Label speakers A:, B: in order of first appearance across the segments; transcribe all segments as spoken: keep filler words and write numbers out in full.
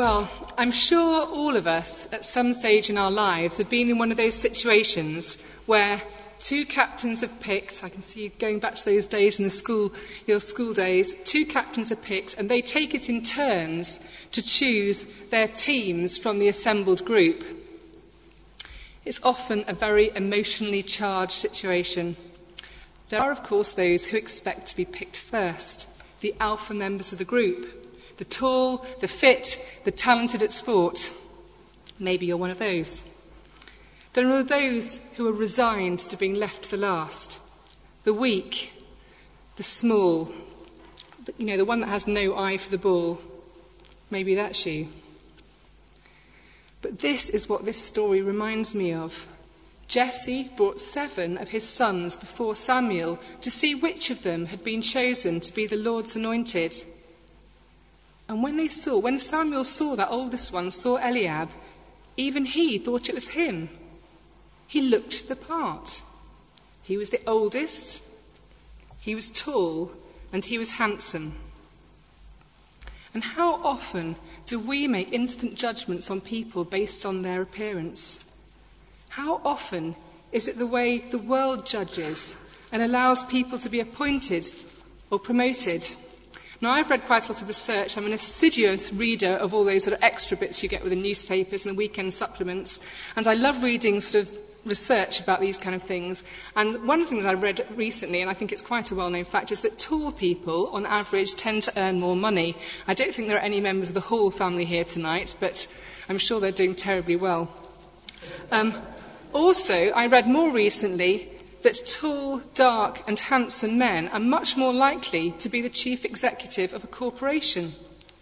A: Well, I'm sure all of us at some stage in our lives have been in one of those situations where two captains have picked, I can see you going back to those days in the school, your school days, two captains are picked and they take it in turns to choose their teams from the assembled group. It's often a very emotionally charged situation. There are, of course, those who expect to be picked first, the alpha members of the group. The tall, the fit, the talented at sport. Maybe you're one of those. There are those who are resigned to being left to the last. The weak, the small, you know, the one that has no eye for the ball. Maybe that's you. But this is what this story reminds me of. Jesse brought seven of his sons before Samuel to see which of them had been chosen to be the Lord's anointed. And when they saw, when Samuel saw that oldest one, saw Eliab, even he thought it was him. He looked the part. He was the oldest, he was tall, and he was handsome. And how often do we make instant judgments on people based on their appearance? How often is it the way the world judges and allows people to be appointed or promoted? Now, I've read quite a lot of research. I'm an assiduous reader of all those sort of extra bits you get with the newspapers and the weekend supplements. And I love reading sort of research about these kind of things. And one thing that I read recently, and I think it's quite a well-known fact, is that tall people, on average, tend to earn more money. I don't think there are any members of the Hall family here tonight, but I'm sure they're doing terribly well. Um, also, I read more recently that tall, dark and handsome men are much more likely to be the chief executive of a corporation.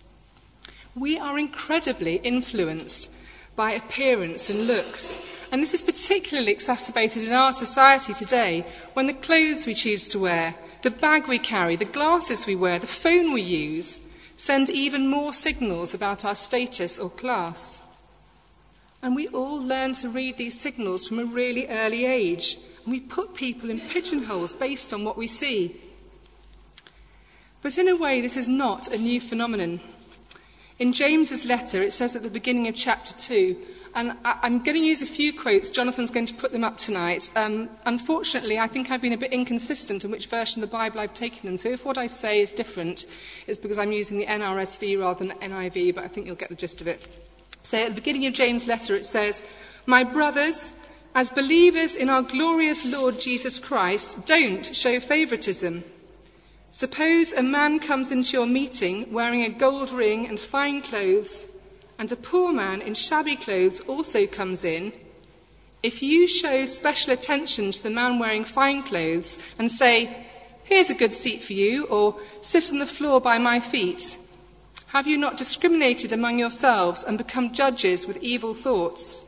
A: We are incredibly influenced by appearance and looks, and this is particularly exacerbated in our society today when the clothes we choose to wear, the bag we carry, the glasses we wear, the phone we use send even more signals about our status or class. And we all learn to read these signals from a really early age. And we put people in pigeonholes based on what we see. But in a way, this is not a new phenomenon. In James's letter, it says at the beginning of chapter two, and I, I'm going to use a few quotes. Jonathan's going to put them up tonight. Um, unfortunately, I think I've been a bit inconsistent in which version of the Bible I've taken them. So if what I say is different, it's because I'm using the N R S V rather than the N I V, but I think you'll get the gist of it. So at the beginning of James' letter, it says, "My brothers, as believers in our glorious Lord Jesus Christ, don't show favouritism. Suppose a man comes into your meeting wearing a gold ring and fine clothes, and a poor man in shabby clothes also comes in. If you show special attention to the man wearing fine clothes and say, 'Here's a good seat for you,' or 'Sit on the floor by my feet,' have you not discriminated among yourselves and become judges with evil thoughts?"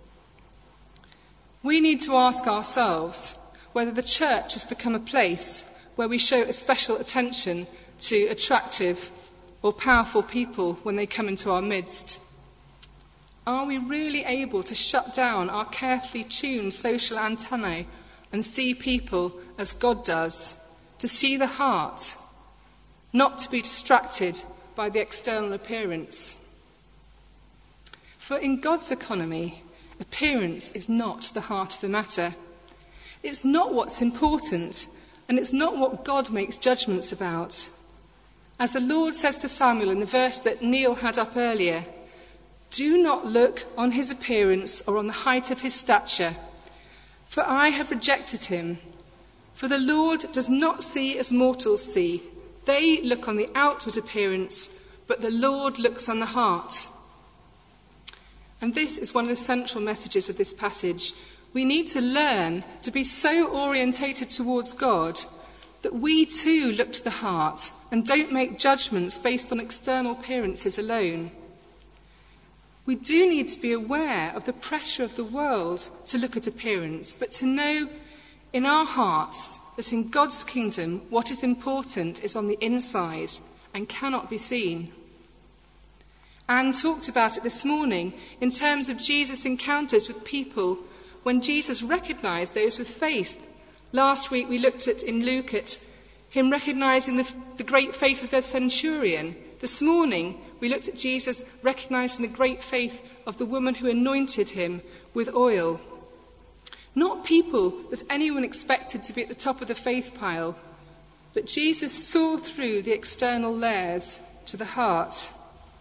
A: We need to ask ourselves whether the church has become a place where we show a special attention to attractive or powerful people when they come into our midst. Are we really able to shut down our carefully tuned social antennae and see people as God does, to see the heart, not to be distracted by the external appearance? For in God's economy, appearance is not the heart of the matter. It's not what's important, and it's not what God makes judgments about. As the Lord says to Samuel in the verse that Neil had up earlier, "Do not look on his appearance or on the height of his stature, for I have rejected him. For the Lord does not see as mortals see. They look on the outward appearance, but the Lord looks on the heart." And this is one of the central messages of this passage. We need to learn to be so orientated towards God that we too look to the heart and don't make judgments based on external appearances alone. We do need to be aware of the pressure of the world to look at appearance, but to know in our hearts that in God's kingdom what is important is on the inside and cannot be seen. Anne talked about it this morning in terms of Jesus' encounters with people when Jesus recognised those with faith. Last week we looked at in Luke at him recognising the, the great faith of the centurion This morning, we looked at Jesus recognizing the great faith of the woman who anointed him with oil. Not people that anyone expected to be at the top of the faith pile, but Jesus saw through the external layers to the heart.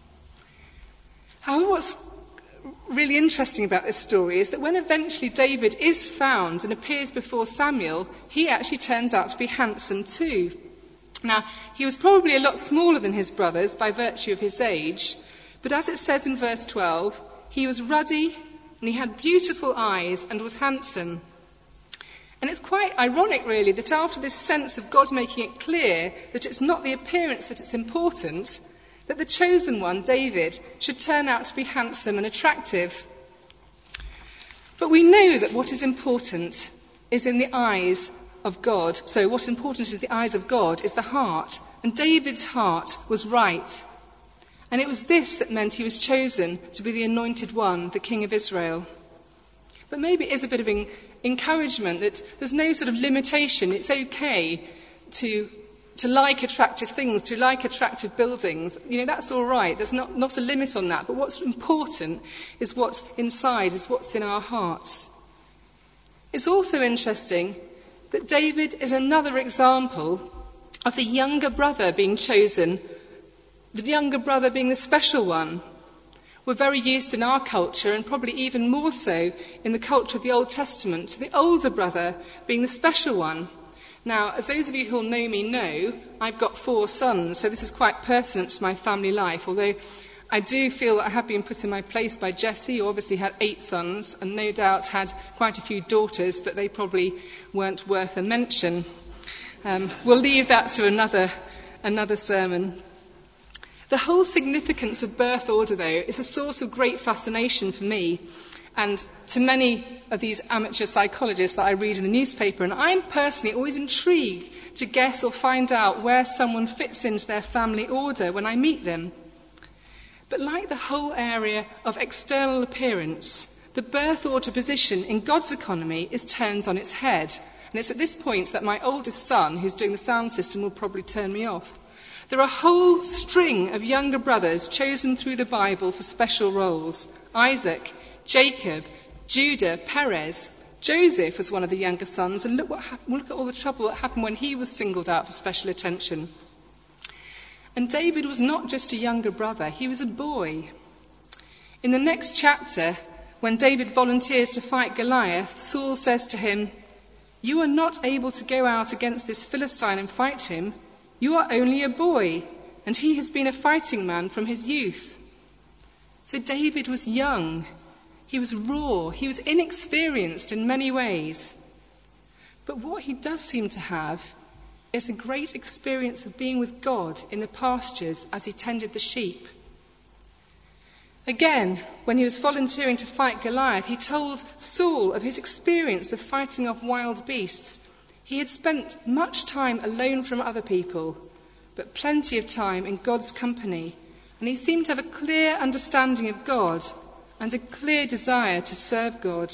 A: However, what's really interesting about this story is that when eventually David is found and appears before Samuel, he actually turns out to be handsome too. Now, he was probably a lot smaller than his brothers by virtue of his age, but as it says in verse twelve, he was ruddy and he had beautiful eyes and was handsome. And it's quite ironic, really, that after this sense of God making it clear that it's not the appearance that it's important, that the chosen one, David, should turn out to be handsome and attractive. But we know that what is important is in the eyes of God. So what's important in the eyes of God is the heart. And David's heart was right. And it was this that meant he was chosen to be the anointed one, the King of Israel. But maybe it is a bit of en- encouragement that there's no sort of limitation. It's okay to to like attractive things, to like attractive buildings. You know, that's all right. There's not, not a limit on that. But what's important is what's inside, is what's in our hearts. It's also interesting that David is another example of the younger brother being chosen, the younger brother being the special one. We're very used in our culture, and probably even more so in the culture of the Old Testament, to the older brother being the special one. Now, as those of you who'll know me know, I've got four sons, so this is quite pertinent to my family life, although I do feel that I have been put in my place by Jesse, who obviously had eight sons, and no doubt had quite a few daughters, but they probably weren't worth a mention. Um, we'll leave that to another, another sermon. The whole significance of birth order, though, is a source of great fascination for me and to many of these amateur psychologists that I read in the newspaper. And I'm personally always intrigued to guess or find out where someone fits into their family order when I meet them. But like the whole area of external appearance, the birth order position in God's economy is turned on its head. And it's at this point that my oldest son, who's doing the sound system, will probably turn me off. There are a whole string of younger brothers chosen through the Bible for special roles. Isaac, Jacob, Judah, Perez. Joseph was one of the younger sons, and look, what hap- look at all the trouble that happened when he was singled out for special attention. And David was not just a younger brother, he was a boy. In the next chapter, when David volunteers to fight Goliath, Saul says to him, "You are not able to go out against this Philistine and fight him. You are only a boy, and he has been a fighting man from his youth." So David was young. He was raw. He was inexperienced in many ways. But what he does seem to have is a great experience of being with God in the pastures as he tended the sheep. Again, when he was volunteering to fight Goliath, he told Saul of his experience of fighting off wild beasts. He had spent much time alone from other people, but plenty of time in God's company, and he seemed to have a clear understanding of God and a clear desire to serve God.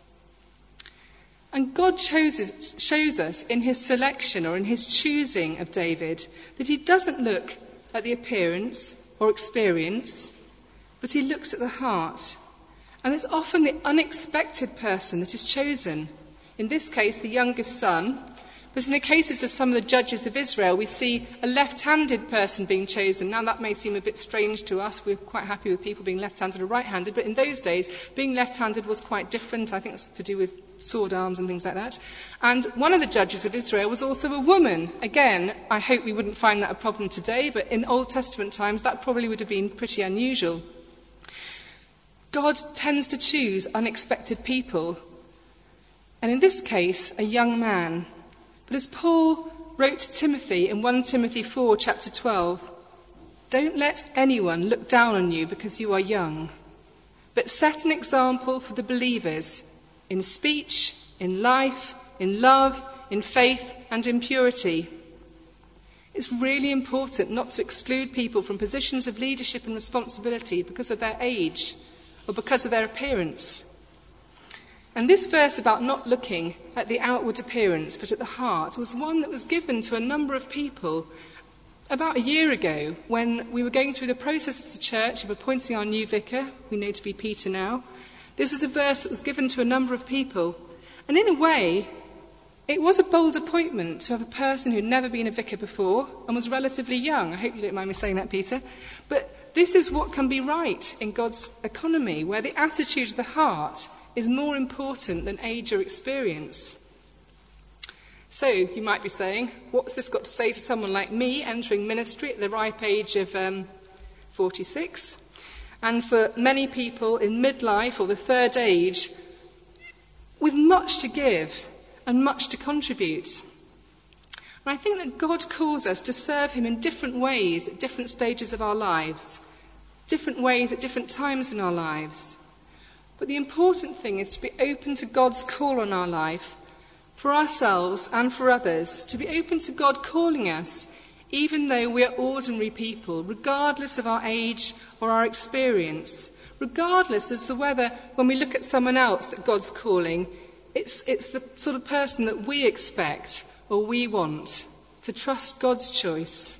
A: And God chooses, shows us in his selection or in his choosing of David that he doesn't look at the appearance or experience, but he looks at the heart. And it's often the unexpected person that is chosen. In this case, the youngest son. But in the cases of some of the judges of Israel, we see a left-handed person being chosen. Now, that may seem a bit strange to us. We're quite happy with people being left-handed or right-handed. But in those days, being left-handed was quite different. I think it's to do with sword arms and things like that. And one of the judges of Israel was also a woman. Again, I hope we wouldn't find that a problem today, but in Old Testament times, that probably would have been pretty unusual. God tends to choose unexpected people. And in this case, a young man. But as Paul wrote to Timothy in First Timothy four, chapter twelve, "Don't let anyone look down on you because you are young, but set an example for the believers in speech, in life, in love, in faith, and in purity." It's really important not to exclude people from positions of leadership and responsibility because of their age or because of their appearance. And this verse about not looking at the outward appearance but at the heart was one that was given to a number of people About a year ago, when we were going through the process as a church of appointing our new vicar, we know to be Peter now, this was a verse that was given to a number of people. And in a way, it was a bold appointment to have a person who'd never been a vicar before and was relatively young. I hope you don't mind me saying that, Peter. But this is what can be right in God's economy, where the attitude of the heart is more important than age or experience. So, you might be saying, what's this got to say to someone like me entering ministry at the ripe age of um, forty-six? And for many people in midlife or the third age, with much to give and much to contribute. And I think that God calls us to serve him in different ways at different stages of our lives, different ways at different times in our lives. But the important thing is to be open to God's call on our life, for ourselves and for others, to be open to God calling us, even though we are ordinary people, regardless of our age or our experience, regardless as to whether, when we look at someone else that God's calling, it's, it's the sort of person that we expect or we want, to trust God's choice.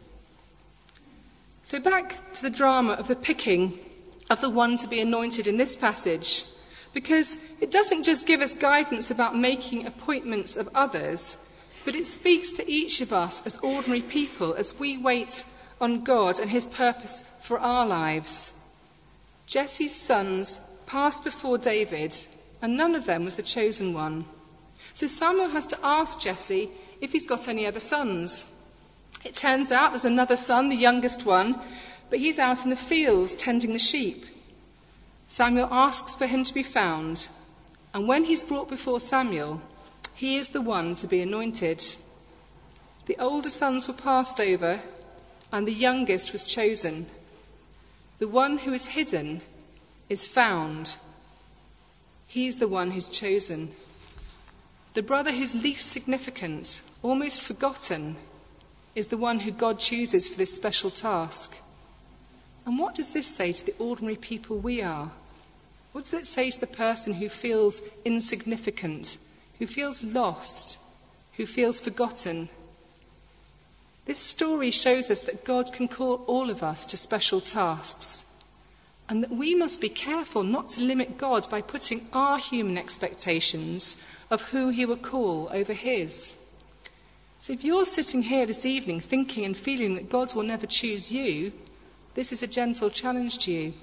A: So back to the drama of the picking of the one to be anointed in this passage, because it doesn't just give us guidance about making appointments of others, but it speaks to each of us as ordinary people as we wait on God and his purpose for our lives. Jesse's sons passed before David, and none of them was the chosen one. So Samuel has to ask Jesse if he's got any other sons. It turns out there's another son, the youngest one, but he's out in the fields tending the sheep. Samuel asks for him to be found, and when he's brought before Samuel, he is the one to be anointed. The older sons were passed over, and the youngest was chosen. The one who is hidden is found. He's the one who's chosen. The brother who's least significant, almost forgotten, is the one who God chooses for this special task. And what does this say to the ordinary people we are? What does it say to the person who feels insignificant, who feels lost, who feels forgotten? This story shows us that God can call all of us to special tasks, and that we must be careful not to limit God by putting our human expectations of who he will call over his. So if you're sitting here this evening thinking and feeling that God will never choose you, this is a gentle challenge to you.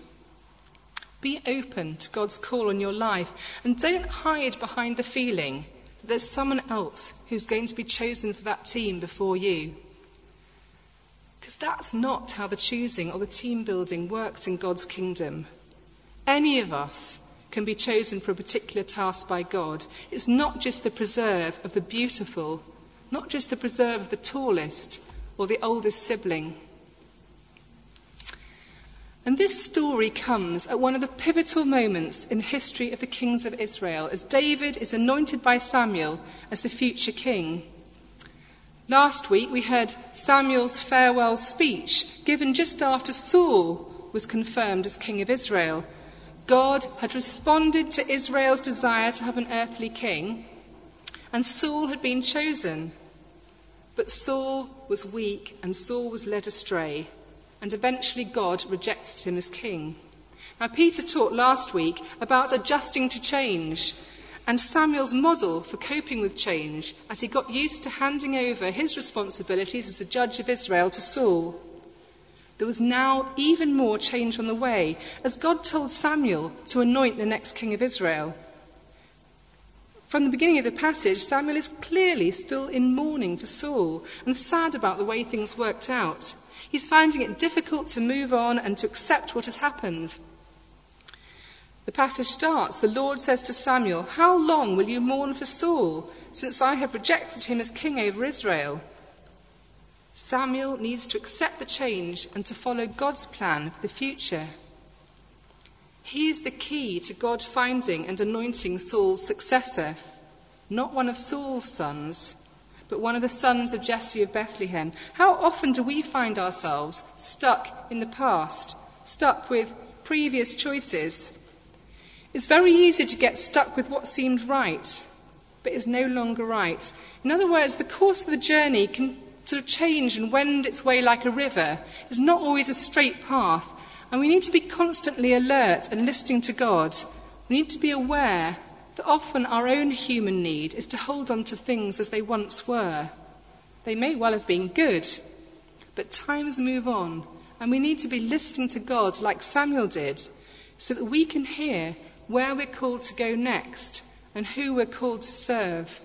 A: Be open to God's call on your life, and don't hide behind the feeling that there's someone else who's going to be chosen for that team before you. Because that's not how the choosing or the team building works in God's kingdom. Any of us can be chosen for a particular task by God. It's not just the preserve of the beautiful, not just the preserve of the tallest or the oldest sibling. And this story comes at one of the pivotal moments in the history of the kings of Israel, as David is anointed by Samuel as the future king. Last week we heard Samuel's farewell speech given just after Saul was confirmed as king of Israel. God had responded to Israel's desire to have an earthly king, and Saul had been chosen. But Saul was weak, and Saul was led astray, and eventually God rejected him as king. Now, Peter talked last week about adjusting to change, and Samuel's model for coping with change as he got used to handing over his responsibilities as a judge of Israel to Saul. There was now even more change on the way, as God told Samuel to anoint the next king of Israel. From the beginning of the passage, Samuel is clearly still in mourning for Saul and sad about the way things worked out. He's finding it difficult to move on and to accept what has happened. The passage starts, the Lord says to Samuel, "How long will you mourn for Saul, since I have rejected him as king over Israel?" Samuel needs to accept the change and to follow God's plan for the future. He is the key to God finding and anointing Saul's successor, not one of Saul's sons, but one of the sons of Jesse of Bethlehem. How often do we find ourselves stuck in the past, stuck with previous choices? It's very easy to get stuck with what seemed right, but is no longer right. In other words, the course of the journey can sort of change and wend its way like a river is not always a straight path, and we need to be constantly alert and listening to God. We need to be aware that often our own human need is to hold on to things as they once were. They may well have been good, but times move on, and we need to be listening to God like Samuel did, so that we can hear where we're called to go next and who we're called to serve.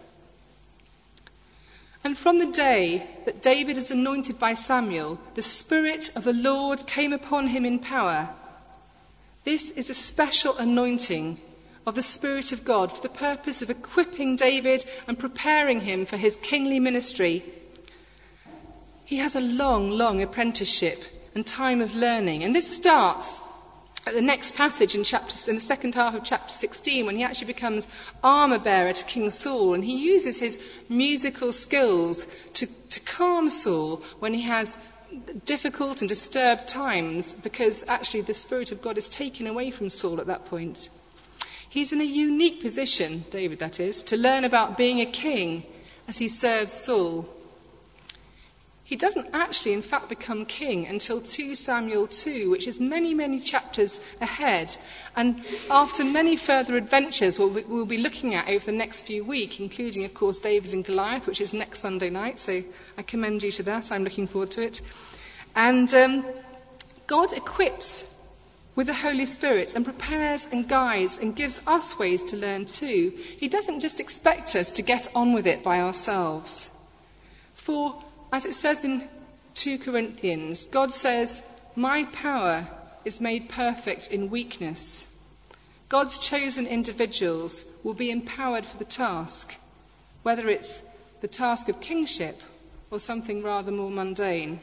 A: And from the day that David is anointed by Samuel, the Spirit of the Lord came upon him in power. This is a special anointing of the Spirit of God for the purpose of equipping David and preparing him for his kingly ministry. He has a long, long apprenticeship and time of learning, and this starts at the next passage in, chapter, in the second half of chapter sixteen, when he actually becomes armour-bearer to King Saul, and he uses his musical skills to, to calm Saul when he has difficult and disturbed times, because actually the Spirit of God is taken away from Saul at that point. He's in a unique position, David that is, to learn about being a king as he serves Saul. He doesn't actually, in fact, become king until Second Samuel two, which is many, many chapters ahead. And after many further adventures we'll, we'll be looking at over the next few weeks, including, of course, David and Goliath, which is next Sunday night. So I commend you to that. I'm looking forward to it. And um, God equips with the Holy Spirit and prepares and guides and gives us ways to learn too. He doesn't just expect us to get on with it by ourselves. For as it says in Second Corinthians, God says, "My power is made perfect in weakness." God's chosen individuals will be empowered for the task, whether it's the task of kingship or something rather more mundane.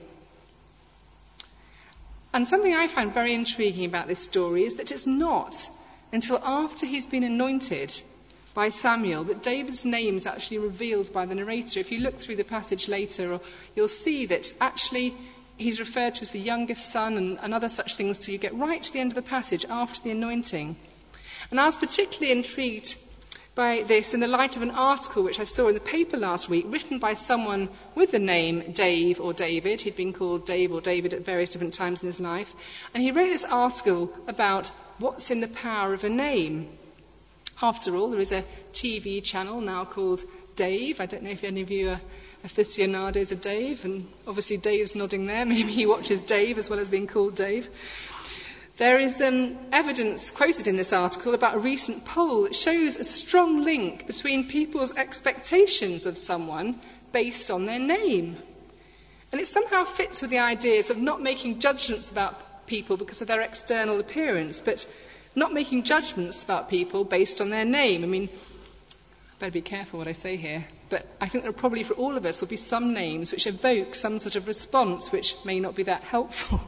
A: And something I find very intriguing about this story is that it's not until after he's been anointed by Samuel that David's name is actually revealed by the narrator. If you look through the passage later, you'll see that actually he's referred to as the youngest son and, and other such things till you get right to the end of the passage after the anointing. And I was particularly intrigued by this in the light of an article which I saw in the paper last week, written by someone with the name Dave or David. He'd been called Dave or David at various different times in his life. And he wrote this article about what's in the power of a name. After all, there is a T V channel now called Dave. I don't know if any of you are aficionados of Dave, and obviously Dave's nodding there. Maybe he watches Dave as well as being called Dave. There is um, evidence quoted in this article about a recent poll that shows a strong link between people's expectations of someone based on their name. And it somehow fits with the ideas of not making judgments about people because of their external appearance, but not making judgments about people based on their name. I mean, I better be careful what I say here, but I think there probably for all of us will be some names which evoke some sort of response which may not be that helpful.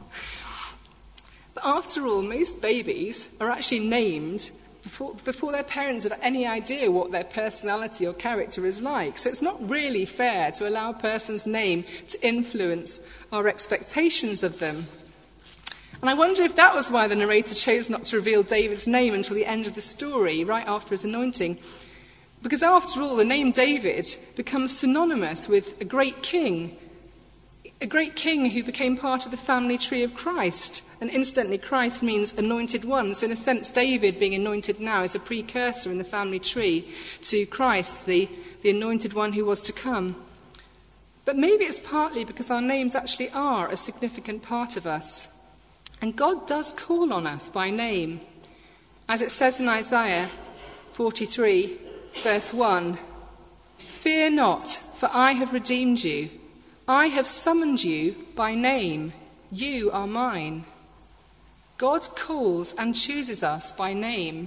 A: But after all, most babies are actually named before, before their parents have any idea what their personality or character is like. So it's not really fair to allow a person's name to influence our expectations of them. And I wonder if that was why the narrator chose not to reveal David's name until the end of the story, right after his anointing. Because after all, the name David becomes synonymous with a great king, a great king who became part of the family tree of Christ. And incidentally, Christ means anointed one. So in a sense, David being anointed now is a precursor in the family tree to Christ, the, the anointed one who was to come. But maybe it's partly because our names actually are a significant part of us. And God does call on us by name. As it says in Isaiah forty-three, verse one, "Fear not, for I have redeemed you. I have summoned you by name. You are mine." God calls and chooses us by name.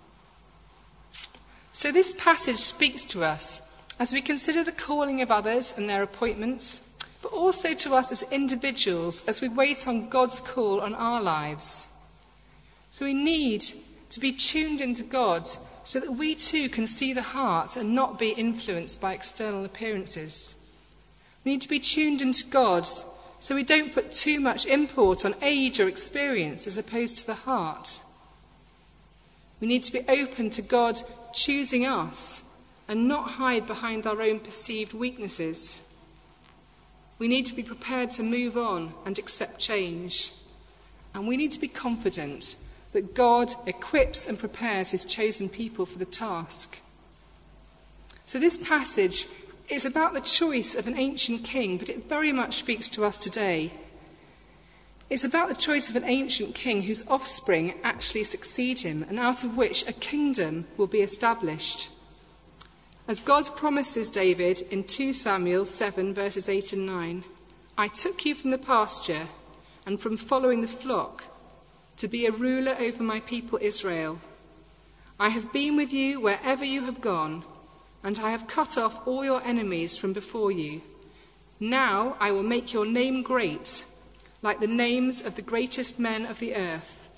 A: So this passage speaks to us as we consider the calling of others and their appointments, but also to us as individuals as we wait on God's call on our lives. So we need to be tuned into God so that we too can see the heart and not be influenced by external appearances. We need to be tuned into God so we don't put too much import on age or experience as opposed to the heart. We need to be open to God choosing us and not hide behind our own perceived weaknesses. We need to be prepared to move on and accept change. And we need to be confident that God equips and prepares his chosen people for the task. So this passage is about the choice of an ancient king, but it very much speaks to us today. It's about the choice of an ancient king whose offspring actually succeed him, and out of which a kingdom will be established. As God promises David in Second Samuel seven, verses eight and nine, I took you from the pasture and from following the flock to be a ruler over my people Israel. I have been with you wherever you have gone, and I have cut off all your enemies from before you. Now I will make your name great, like the names of the greatest men of the earth.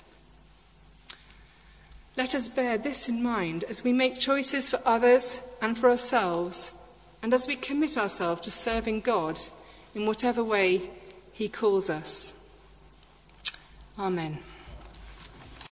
A: Let us bear this in mind as we make choices for others and for ourselves, and as we commit ourselves to serving God in whatever way he calls us. Amen.